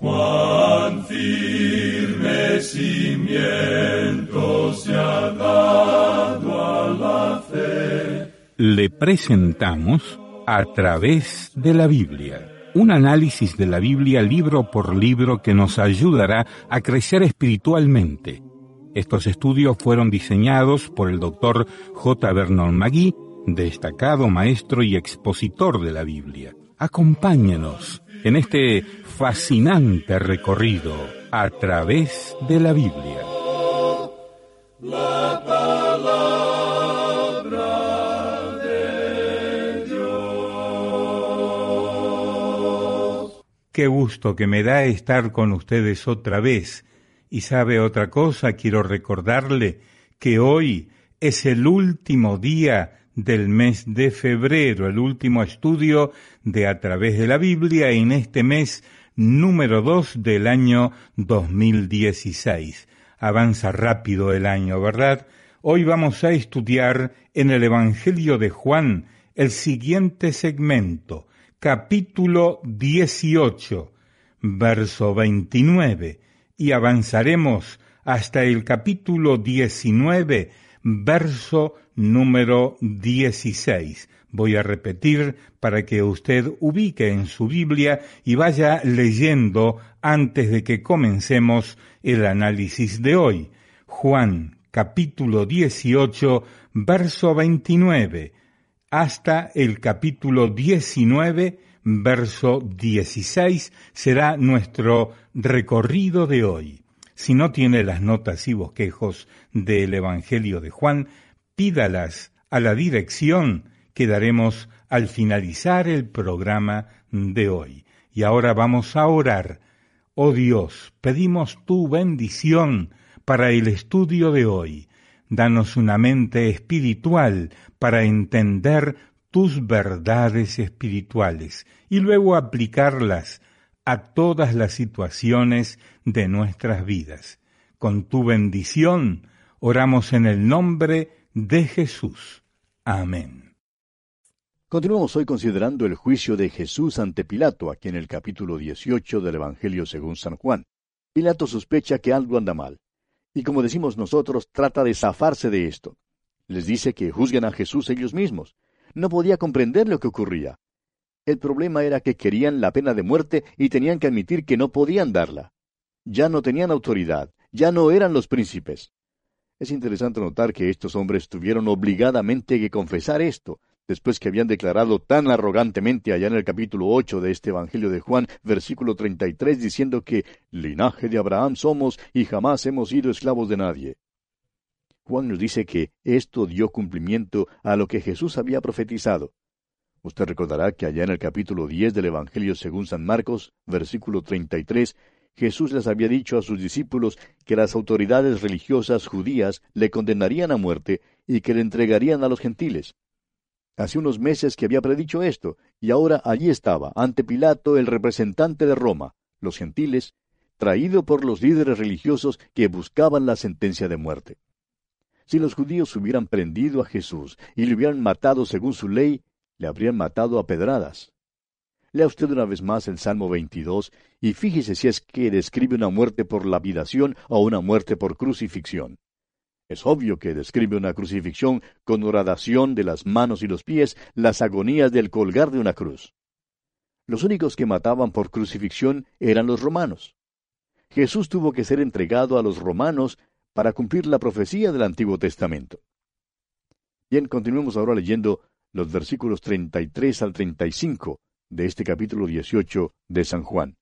Cuán firme cimiento se ha dado a la fe. Le presentamos A través de la Biblia, un análisis de la Biblia libro por libro que nos ayudará a crecer espiritualmente. Estos estudios fueron diseñados por el Dr. J. Vernon McGee, destacado maestro y expositor de la Biblia. Acompáñenos en este fascinante recorrido a través de la Biblia. La palabra de Dios. Qué gusto que me da estar con ustedes otra vez. Y sabe otra cosa, quiero recordarle que hoy es el último día del mes de febrero, el último estudio de A través de la Biblia en este mes número 2 del año 2016. Avanza rápido el año, ¿verdad? Hoy vamos a estudiar en el Evangelio de Juan el siguiente segmento, capítulo 18, verso 29, y avanzaremos hasta el capítulo 19, verso número 16. Voy a repetir para que usted ubique en su Biblia y vaya leyendo antes de que comencemos el análisis de hoy. Juan, capítulo 18, verso 29, hasta el capítulo 19, verso 16, será nuestro recorrido de hoy. Si no tiene las notas y bosquejos del Evangelio de Juan, pídalas a la dirección que daremos al finalizar el programa de hoy. Y ahora vamos a orar. Oh Dios, pedimos tu bendición para el estudio de hoy. Danos una mente espiritual para entender tus verdades espirituales y luego aplicarlas a todas las situaciones de nuestras vidas. Con tu bendición, oramos en el nombre de Jesús. Amén. Continuamos hoy considerando el juicio de Jesús ante Pilato, aquí en el capítulo 18 del Evangelio según San Juan. Pilato sospecha que algo anda mal, y como decimos nosotros, trata de zafarse de esto. Les dice que juzguen a Jesús ellos mismos. No podía comprender lo que ocurría. El problema era que querían la pena de muerte y tenían que admitir que no podían darla. Ya no tenían autoridad, ya no eran los príncipes. Es interesante notar que estos hombres tuvieron obligadamente que confesar esto, después que habían declarado tan arrogantemente allá en el capítulo 8 de este Evangelio de Juan, versículo 33, diciendo que linaje de Abraham somos y jamás hemos sido esclavos de nadie. Juan nos dice que esto dio cumplimiento a lo que Jesús había profetizado. Usted recordará que allá en el capítulo 10 del Evangelio según San Marcos, versículo 33, Jesús les había dicho a sus discípulos que las autoridades religiosas judías le condenarían a muerte y que le entregarían a los gentiles. Hace unos meses que había predicho esto, y ahora allí estaba, ante Pilato, el representante de Roma, los gentiles, traído por los líderes religiosos que buscaban la sentencia de muerte. Si los judíos hubieran prendido a Jesús y le hubieran matado según su ley, le habrían matado a pedradas. Lea usted una vez más el Salmo 22 y fíjese si es que describe una muerte por lapidación o una muerte por crucifixión. Es obvio que describe una crucifixión con horadación de las manos y los pies, las agonías del colgar de una cruz. Los únicos que mataban por crucifixión eran los romanos. Jesús tuvo que ser entregado a los romanos para cumplir la profecía del Antiguo Testamento. Bien, continuemos ahora leyendo los versículos 33 al 35 de este capítulo 18 de San Juan.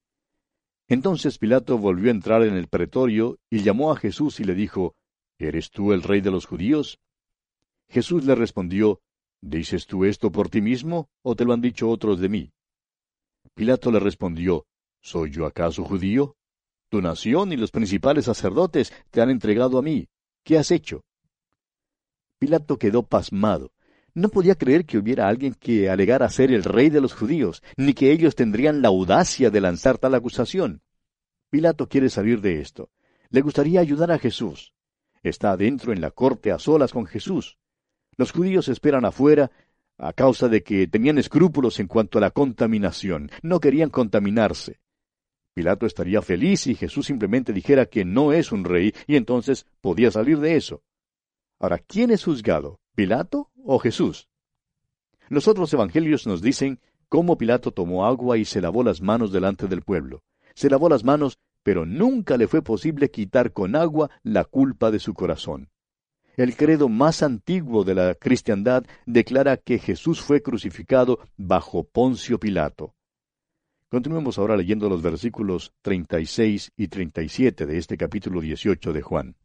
Entonces Pilato volvió a entrar en el pretorio y llamó a Jesús y le dijo, ¿Eres tú el rey de los judíos? Jesús le respondió, ¿Dices tú esto por ti mismo, o te lo han dicho otros de mí? Pilato le respondió, ¿Soy yo acaso judío? Tu nación y los principales sacerdotes te han entregado a mí. ¿Qué has hecho? Pilato quedó pasmado. No podía creer que hubiera alguien que alegara ser el rey de los judíos, ni que ellos tendrían la audacia de lanzar tal acusación. Pilato quiere salir de esto. Le gustaría ayudar a Jesús. Está adentro en la corte a solas con Jesús. Los judíos esperan afuera a causa de que tenían escrúpulos en cuanto a la contaminación. No querían contaminarse. Pilato estaría feliz si Jesús simplemente dijera que no es un rey, y entonces podía salir de eso. Ahora, ¿quién es juzgado? ¿Pilato o Jesús? Los otros evangelios nos dicen cómo Pilato tomó agua y se lavó las manos delante del pueblo. Se lavó las manos, pero nunca le fue posible quitar con agua la culpa de su corazón. El credo más antiguo de la cristiandad declara que Jesús fue crucificado bajo Poncio Pilato. Continuemos ahora leyendo los versículos 36 y 37 de este capítulo 18 de Juan.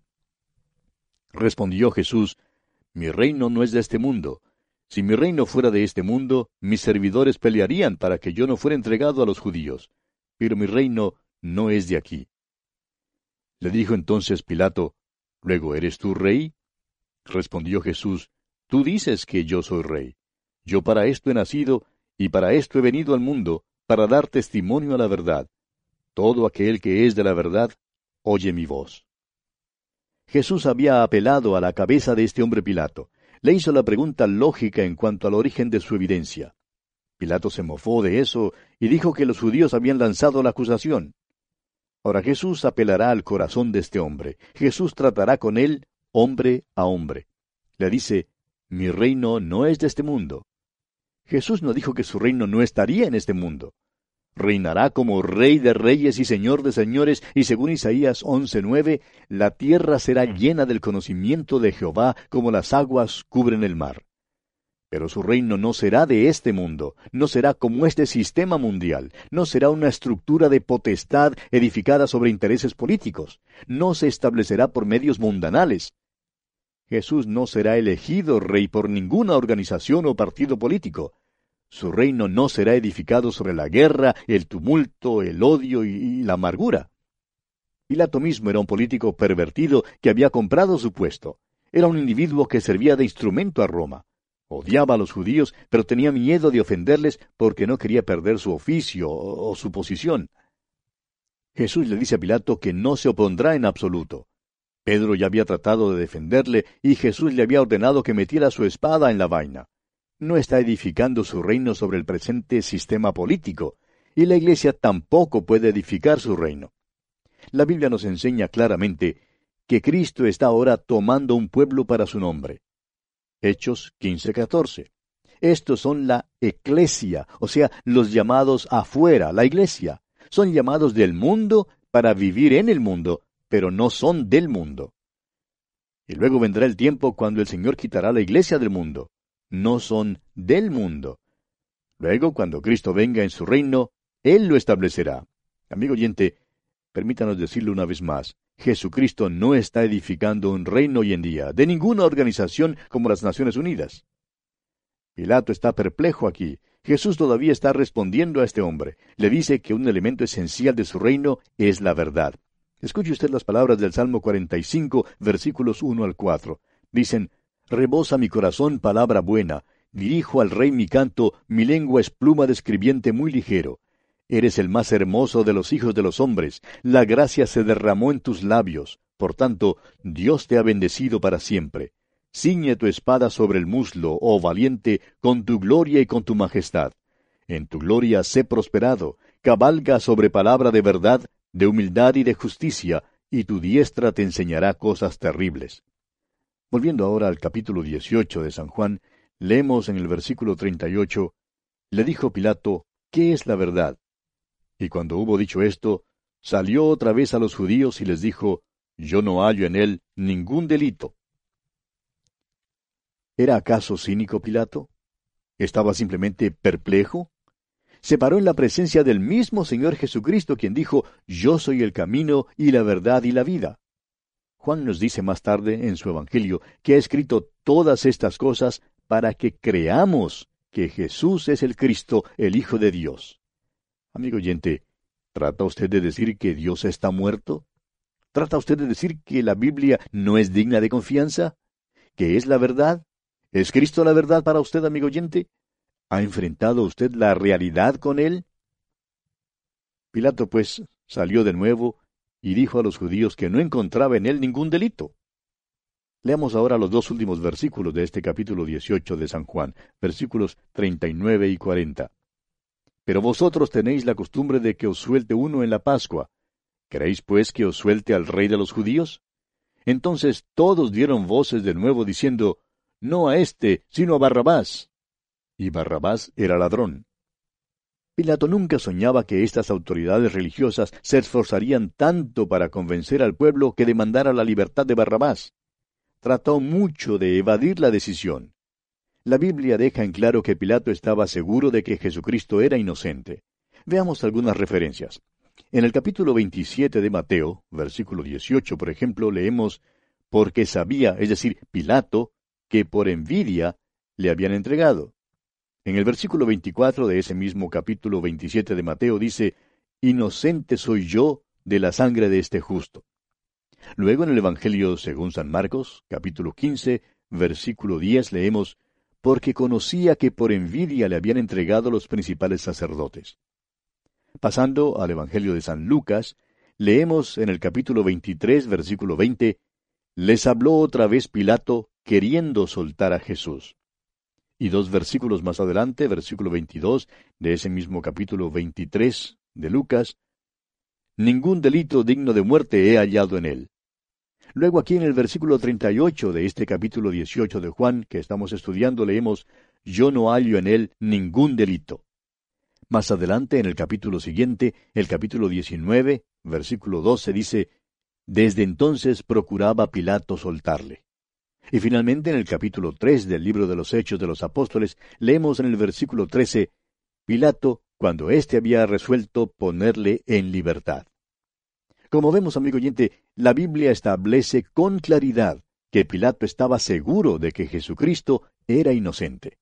Respondió Jesús: Mi reino no es de este mundo. Si mi reino fuera de este mundo, mis servidores pelearían para que yo no fuera entregado a los judíos. Pero mi reino no es de aquí. Le dijo entonces Pilato: ¿Luego eres tú rey? Respondió Jesús: Tú dices que yo soy rey. Yo para esto he nacido, y para esto he venido al mundo, para dar testimonio a la verdad. Todo aquel que es de la verdad, oye mi voz. Jesús había apelado a la cabeza de este hombre Pilato. Le hizo la pregunta lógica en cuanto al origen de su evidencia. Pilato se mofó de eso y dijo que los judíos habían lanzado la acusación. Ahora Jesús apelará al corazón de este hombre. Jesús tratará con él hombre a hombre. Le dice: Mi reino no es de este mundo. Jesús no dijo que su reino no estaría en este mundo. Reinará como Rey de reyes y Señor de señores, y según Isaías 11:9, la tierra será llena del conocimiento de Jehová como las aguas cubren el mar. Pero su reino no será de este mundo, no será como este sistema mundial, no será una estructura de potestad edificada sobre intereses políticos, no se establecerá por medios mundanales. Jesús no será elegido rey por ninguna organización o partido político. Su reino no será edificado sobre la guerra, el tumulto, el odio y la amargura. Pilato mismo era un político pervertido que había comprado su puesto. Era un individuo que servía de instrumento a Roma. Odiaba a los judíos, pero tenía miedo de ofenderles porque no quería perder su oficio o su posición. Jesús le dice a Pilato que no se opondrá en absoluto. Pedro ya había tratado de defenderle y Jesús le había ordenado que metiera su espada en la vaina. No está edificando su reino sobre el presente sistema político, y la Iglesia tampoco puede edificar su reino. La Biblia nos enseña claramente que Cristo está ahora tomando un pueblo para su nombre. Hechos 15:14. Estos son la eclesia, o sea, los llamados afuera, la Iglesia. Son llamados del mundo para vivir en el mundo, pero no son del mundo. Y luego vendrá el tiempo cuando el Señor quitará la Iglesia del mundo. No son del mundo. Luego, cuando Cristo venga en su reino, Él lo establecerá. Amigo oyente, permítanos decirlo una vez más. Jesucristo no está edificando un reino hoy en día, de ninguna organización como las Naciones Unidas. Pilato está perplejo aquí. Jesús todavía está respondiendo a este hombre. Le dice que un elemento esencial de su reino es la verdad. Escuche usted las palabras del Salmo 45, versículos 1 al 4. Dicen: Rebosa mi corazón palabra buena, dirijo al Rey mi canto, mi lengua es pluma de escribiente muy ligero. Eres el más hermoso de los hijos de los hombres, la gracia se derramó en tus labios, por tanto, Dios te ha bendecido para siempre. Ciñe tu espada sobre el muslo, oh valiente, con tu gloria y con tu majestad. En tu gloria sé prosperado, cabalga sobre palabra de verdad, de humildad y de justicia, y tu diestra te enseñará cosas terribles. Volviendo ahora al capítulo 18 de San Juan, leemos en el versículo 38, le dijo Pilato: ¿Qué es la verdad? Y cuando hubo dicho esto, salió otra vez a los judíos y les dijo: Yo no hallo en él ningún delito. ¿Era acaso cínico Pilato? ¿Estaba simplemente perplejo? Se paró en la presencia del mismo Señor Jesucristo, quien dijo: Yo soy el camino y la verdad y la vida. Juan nos dice más tarde en su Evangelio que ha escrito todas estas cosas para que creamos que Jesús es el Cristo, el Hijo de Dios. Amigo oyente, ¿trata usted de decir que Dios está muerto? ¿Trata usted de decir que la Biblia no es digna de confianza? ¿Que es la verdad? ¿Es Cristo la verdad para usted, amigo oyente? ¿Ha enfrentado usted la realidad con Él? Pilato, pues, salió de nuevo y dijo a los judíos que no encontraba en él ningún delito. Leamos ahora los dos últimos versículos de este capítulo 18 de San Juan, versículos 39 y 40. Pero vosotros tenéis la costumbre de que os suelte uno en la Pascua. ¿Queréis pues que os suelte al rey de los judíos? Entonces todos dieron voces de nuevo diciendo, no a éste, sino a Barrabás. Y Barrabás era ladrón. Pilato nunca soñaba que estas autoridades religiosas se esforzarían tanto para convencer al pueblo que demandara la libertad de Barrabás. Trató mucho de evadir la decisión. La Biblia deja en claro que Pilato estaba seguro de que Jesucristo era inocente. Veamos algunas referencias. En el capítulo 27 de Mateo, versículo 18, por ejemplo, leemos, porque sabía, es decir, Pilato, que por envidia le habían entregado. En el versículo 24 de ese mismo capítulo 27 de Mateo dice, inocente soy yo de la sangre de este justo. Luego en el Evangelio según San Marcos, capítulo 15, versículo 10, leemos, porque conocía que por envidia le habían entregado los principales sacerdotes. Pasando al Evangelio de San Lucas, leemos en el capítulo 23, versículo 20, les habló otra vez Pilato, queriendo soltar a Jesús. Y dos versículos más adelante, versículo 22, de ese mismo capítulo 23 de Lucas, ningún delito digno de muerte he hallado en él. Luego aquí en el versículo 38 de este capítulo 18 de Juan, que estamos estudiando, leemos, yo no hallo en él ningún delito. Más adelante, en el capítulo siguiente, el capítulo 19, versículo 12, dice, desde entonces procuraba Pilato soltarle. Y finalmente, en el capítulo 3 del libro de los Hechos de los Apóstoles, leemos en el versículo 13, Pilato, cuando éste había resuelto ponerle en libertad. Como vemos, amigo oyente, la Biblia establece con claridad que Pilato estaba seguro de que Jesucristo era inocente.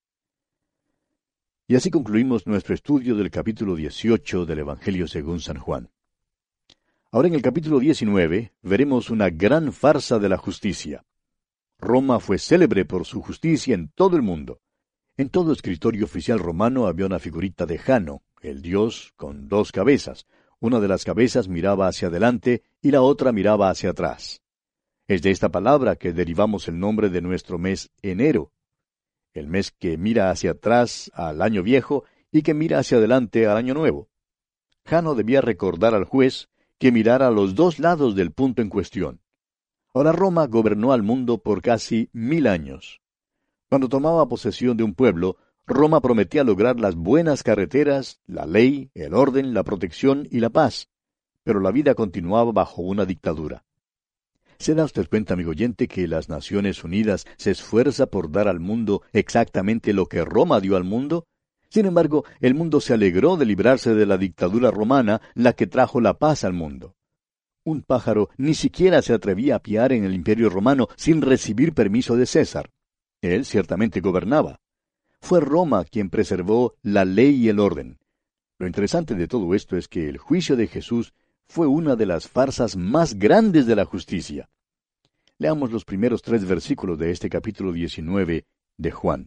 Y así concluimos nuestro estudio del capítulo 18 del Evangelio según San Juan. Ahora en el capítulo 19 veremos una gran farsa de la justicia. Roma fue célebre por su justicia en todo el mundo. En todo escritorio oficial romano había una figurita de Jano, el dios con dos cabezas. Una de las cabezas miraba hacia adelante y la otra miraba hacia atrás. Es de esta palabra que derivamos el nombre de nuestro mes enero, el mes que mira hacia atrás al año viejo y que mira hacia adelante al año nuevo. Jano debía recordar al juez que mirara a los dos lados del punto en cuestión. Ahora Roma gobernó al mundo por casi 1000 años. Cuando tomaba posesión de un pueblo, Roma prometía lograr las buenas carreteras, la ley, el orden, la protección y la paz, pero la vida continuaba bajo una dictadura. ¿Se da usted cuenta, amigo oyente, que las Naciones Unidas se esfuerza por dar al mundo exactamente lo que Roma dio al mundo? Sin embargo, el mundo se alegró de librarse de la dictadura romana, la que trajo la paz al mundo. Un pájaro ni siquiera se atrevía a piar en el Imperio Romano sin recibir permiso de César. Él ciertamente gobernaba. Fue Roma quien preservó la ley y el orden. Lo interesante de todo esto es que el juicio de Jesús fue una de las farsas más grandes de la justicia. Leamos los primeros 3 versículos de este capítulo 19 de Juan.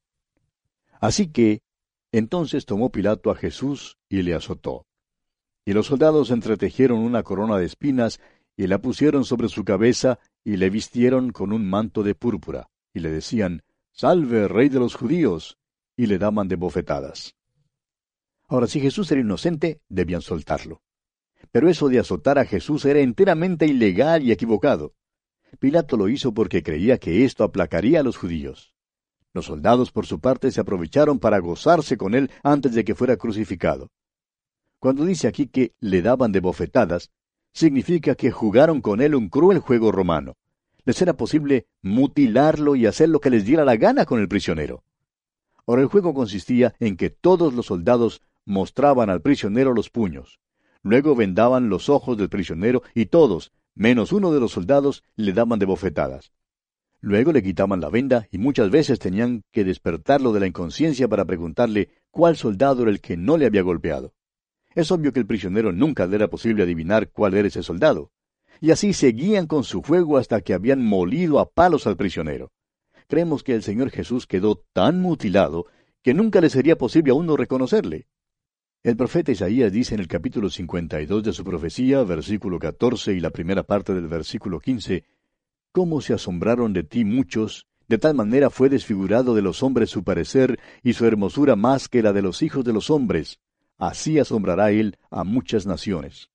Así que, entonces tomó Pilato a Jesús y le azotó. Y los soldados entretejieron una corona de espinas y la pusieron sobre su cabeza y le vistieron con un manto de púrpura, y le decían, «Salve, Rey de los judíos», y le daban de bofetadas. Ahora, si Jesús era inocente, debían soltarlo. Pero eso de azotar a Jesús era enteramente ilegal y equivocado. Pilato lo hizo porque creía que esto aplacaría a los judíos. Los soldados, por su parte, se aprovecharon para gozarse con él antes de que fuera crucificado. Cuando dice aquí que le daban de bofetadas, significa que jugaron con él un cruel juego romano. Les era posible mutilarlo y hacer lo que les diera la gana con el prisionero. Ahora el juego consistía en que todos los soldados mostraban al prisionero los puños. Luego vendaban los ojos del prisionero y todos, menos uno de los soldados, le daban de bofetadas. Luego le quitaban la venda y muchas veces tenían que despertarlo de la inconsciencia para preguntarle cuál soldado era el que no le había golpeado. Es obvio que el prisionero nunca le era posible adivinar cuál era ese soldado. Y así seguían con su juego hasta que habían molido a palos al prisionero. Creemos que el Señor Jesús quedó tan mutilado que nunca le sería posible a uno reconocerle. El profeta Isaías dice en el capítulo 52 de su profecía, versículo 14 y la primera parte del versículo 15, «Cómo se asombraron de ti muchos, De tal manera fue desfigurado de los hombres su parecer, y su hermosura más que la de los hijos de los hombres. Así asombrará él a muchas naciones.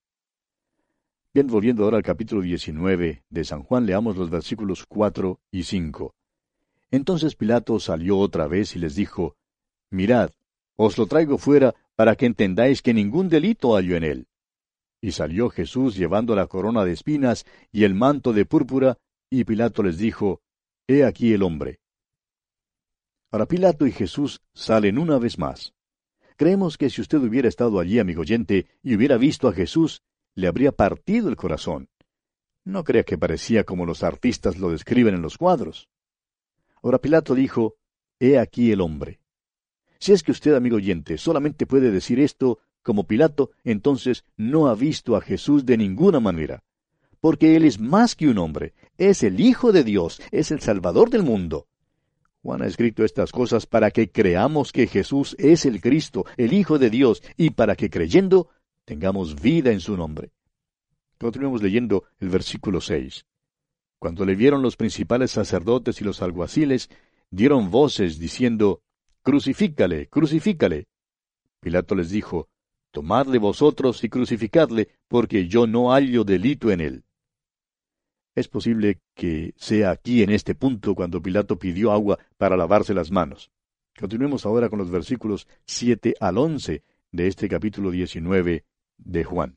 Bien, volviendo ahora al capítulo 19 de San Juan, leamos los versículos 4 y 5. Entonces Pilato salió otra vez y les dijo, Mirad, os lo traigo fuera para que entendáis que ningún delito hallo en él. Y salió Jesús llevando la corona de espinas y el manto de púrpura, y Pilato les dijo, He aquí el hombre. Ahora Pilato y Jesús salen una vez más. Creemos que si usted hubiera estado allí, amigo oyente, y hubiera visto a Jesús, le habría partido el corazón. No crea que parecía como los artistas lo describen en los cuadros. Ahora Pilato dijo, He aquí el hombre. Si es que usted, amigo oyente, solamente puede decir esto como Pilato, entonces no ha visto a Jesús de ninguna manera. Porque Él es más que un hombre, es el Hijo de Dios, es el Salvador del mundo. Juan ha escrito estas cosas para que creamos que Jesús es el Cristo, el Hijo de Dios, y para que creyendo tengamos vida en su nombre. Continuemos leyendo el versículo 6. Cuando le vieron los principales sacerdotes y los alguaciles, dieron voces diciendo, Crucifícale, crucifícale. Pilato les dijo, Tomadle vosotros y crucificadle, porque yo no hallo delito en él. Es posible que sea aquí en este punto cuando Pilato pidió agua para lavarse las manos. Continuemos ahora con los versículos 7 al 11 de este capítulo 19 de Juan.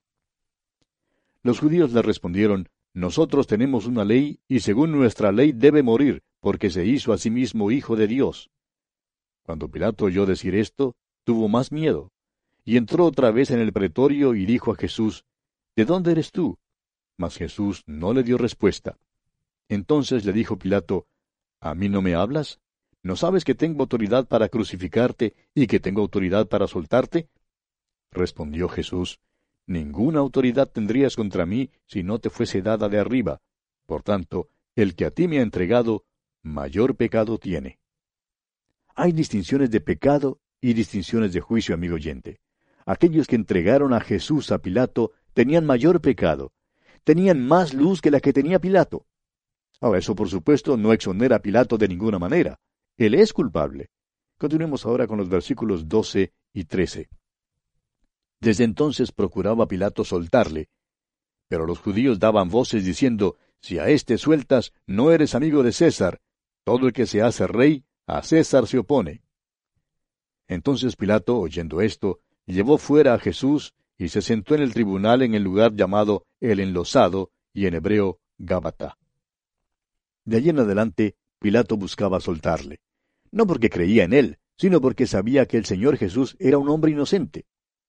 Los judíos le respondieron, Nosotros tenemos una ley, y según nuestra ley debe morir, porque se hizo a sí mismo Hijo de Dios. Cuando Pilato oyó decir esto, tuvo más miedo, y entró otra vez en el pretorio y dijo a Jesús, ¿De dónde eres tú? Mas Jesús no le dio respuesta. Entonces le dijo Pilato, ¿A mí no me hablas? ¿No sabes que tengo autoridad para crucificarte y que tengo autoridad para soltarte? Respondió Jesús, Ninguna autoridad tendrías contra mí si no te fuese dada de arriba. Por tanto, el que a ti me ha entregado, mayor pecado tiene. Hay distinciones de pecado y distinciones de juicio, amigo oyente. Aquellos que entregaron a Jesús a Pilato tenían mayor pecado. Tenían más luz que la que tenía Pilato. Ahora, eso por supuesto no exonera a Pilato de ninguna manera. Él es culpable. Continuemos ahora con los versículos 12 y 13. Desde entonces procuraba Pilato soltarle. Pero los judíos daban voces diciendo, Si a éste sueltas, no eres amigo de César. Todo el que se hace rey, a César se opone. Entonces Pilato, oyendo esto, llevó fuera a Jesús y se sentó en el tribunal en el lugar llamado el Enlosado, y en hebreo Gábata. De allí en adelante, Pilato buscaba soltarle. No porque creía en él, sino porque sabía que el Señor Jesús era un hombre inocente.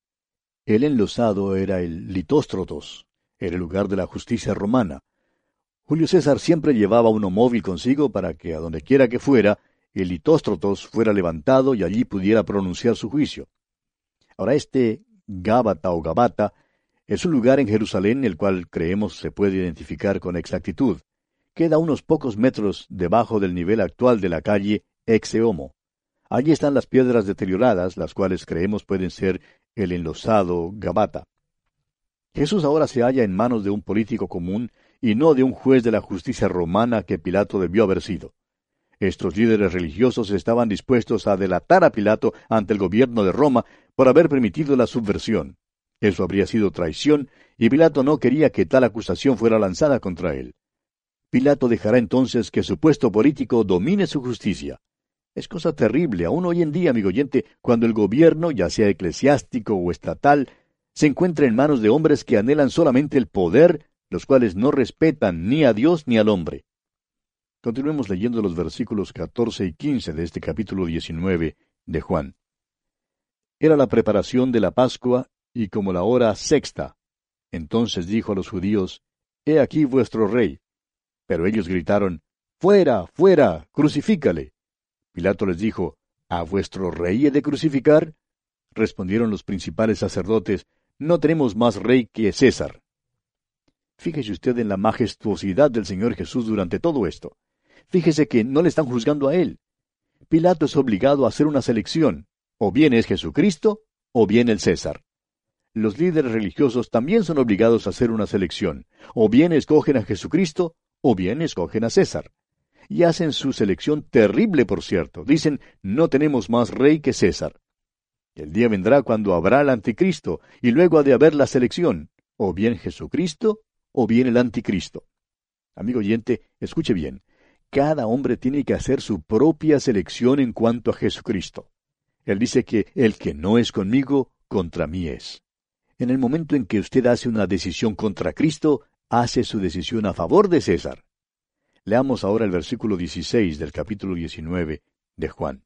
El Enlosado era el Litóstrotos, era el lugar de la justicia romana. Julio César siempre llevaba uno móvil consigo para que, a donde quiera que fuera, el Litóstrotos fuera levantado y allí pudiera pronunciar su juicio. Ahora este Gábata o Gabata es un lugar en Jerusalén el cual creemos se puede identificar con exactitud. Queda a unos pocos metros debajo del nivel actual de la calle Exeomo. Allí están las piedras deterioradas, las cuales creemos pueden ser el Enlosado Gabata. Jesús ahora se halla en manos de un político común y no de un juez de la justicia romana que Pilato debió haber sido. Estos líderes religiosos estaban dispuestos a delatar a Pilato ante el gobierno de Roma por haber permitido la subversión. Eso habría sido traición, y Pilato no quería que tal acusación fuera lanzada contra él. Pilato dejará entonces que su puesto político domine su justicia. Es cosa terrible, aún hoy en día, amigo oyente, cuando el gobierno, ya sea eclesiástico o estatal, se encuentra en manos de hombres que anhelan solamente el poder, los cuales no respetan ni a Dios ni al hombre. Continuemos leyendo los versículos 14 y 15 de este capítulo 19 de Juan. Era la preparación de la Pascua, y como la hora sexta. Entonces dijo a los judíos, He aquí vuestro rey. Pero ellos gritaron, Fuera, fuera, crucifícale. Pilato les dijo, ¿A vuestro rey he de crucificar? Respondieron los principales sacerdotes, No tenemos más rey que César. Fíjese usted en la majestuosidad del Señor Jesús durante todo esto. Fíjese que no le están juzgando a él. Pilato es obligado a hacer una selección. O bien es Jesucristo, o bien el César. Los líderes religiosos también son obligados a hacer una selección. O bien escogen a Jesucristo, o bien escogen a César. y hacen su selección terrible, por cierto. Dicen, no tenemos más rey que César. El día vendrá cuando habrá el anticristo, y luego ha de haber la selección, o bien Jesucristo, o bien el anticristo. Amigo oyente, escuche bien. Cada hombre tiene que hacer su propia selección en cuanto a Jesucristo. Él dice que el que no es conmigo, contra mí es. En el momento en que usted hace una decisión contra Cristo, hace su decisión a favor de César. Leamos ahora el versículo 16 del capítulo 19 de Juan.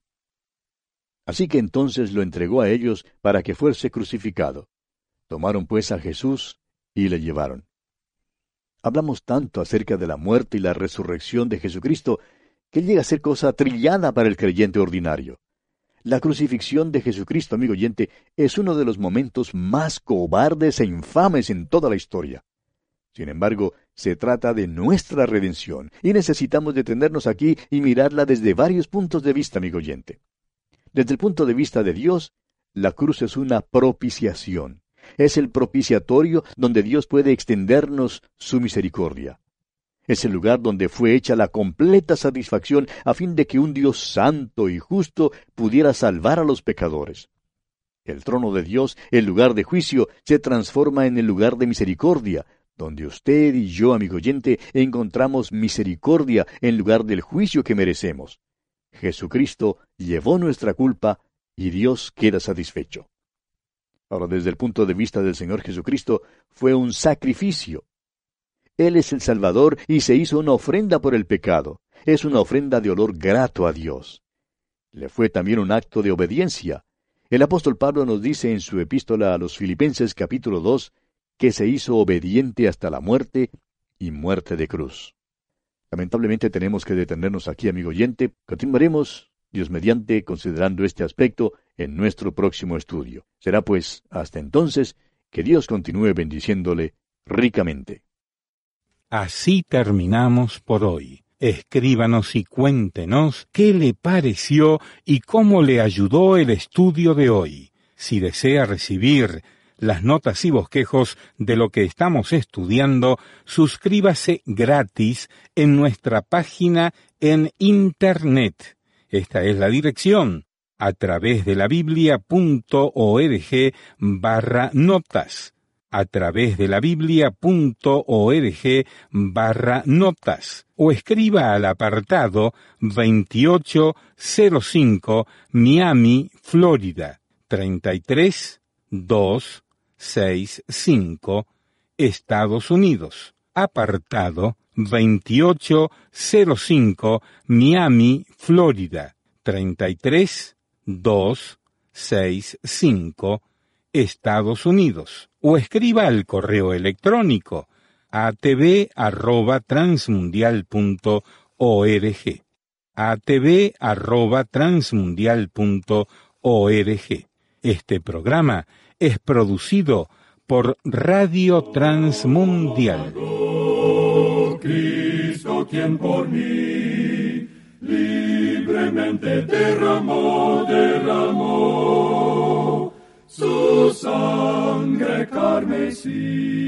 Así que entonces lo entregó a ellos para que fuese crucificado. Tomaron pues a Jesús y le llevaron. Hablamos tanto acerca de la muerte y la resurrección de Jesucristo que llega a ser cosa trillada para el creyente ordinario. La crucifixión de Jesucristo, amigo oyente, es uno de los momentos más cobardes e infames en toda la historia. Sin embargo, se trata de nuestra redención, y necesitamos detenernos aquí y mirarla desde varios puntos de vista, amigo oyente. Desde el punto de vista de Dios, la cruz es una propiciación. Es el propiciatorio donde Dios puede extendernos su misericordia. Es el lugar donde fue hecha la completa satisfacción a fin de que un Dios santo y justo pudiera salvar a los pecadores. El trono de Dios, el lugar de juicio, se transforma en el lugar de misericordia, donde usted y yo, amigo oyente, encontramos misericordia en lugar del juicio que merecemos. Jesucristo llevó nuestra culpa y Dios queda satisfecho. Ahora, desde el punto de vista del Señor Jesucristo, fue un sacrificio. Él es el Salvador y se hizo una ofrenda por el pecado. Es una ofrenda de olor grato a Dios. Le fue también un acto de obediencia. El apóstol Pablo nos dice en su epístola a los Filipenses capítulo 2 que se hizo obediente hasta la muerte y muerte de cruz. Lamentablemente tenemos que detenernos aquí, amigo oyente. Continuaremos, Dios mediante, considerando este aspecto en nuestro próximo estudio. Será pues, hasta entonces, que Dios continúe bendiciéndole ricamente. Así terminamos por hoy. Escríbanos y cuéntenos qué le pareció y cómo le ayudó el estudio de hoy. Si desea recibir las notas y bosquejos de lo que estamos estudiando, suscríbase gratis en nuestra página en Internet. Esta es la dirección: a través de la biblia.org/notas. A través de la biblia.org/notas. O escriba al apartado 2805 Miami, Florida, 33265, Estados Unidos. Apartado 2805 Miami, Florida, 33265, Estados Unidos. O escriba al correo electrónico atv@transmundial.org. atv@transmundial.org. Este programa es producido por Radio Transmundial. Cristo, quien por mí libremente derramó su sangre carmesí.